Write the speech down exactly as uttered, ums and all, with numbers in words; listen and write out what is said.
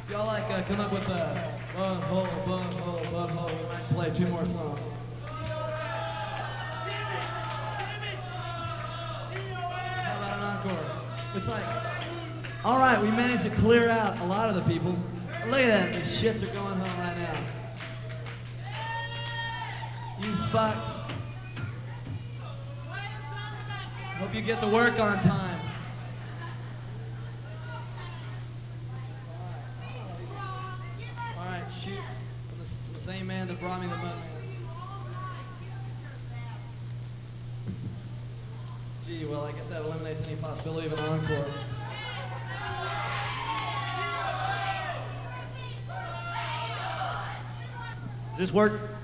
Y'all like uh, come up with a butthole, butthole, butthole. We might play two more songs. How about an encore? Looks like. All right, we managed to clear out a lot of the people. Look at that, the shits are going home right now. You fucks. Hope you get to work on time. All right, shoot. The, the same man that brought me the mud man. Gee, well, I guess that eliminates any possibility of an encore. Does this work?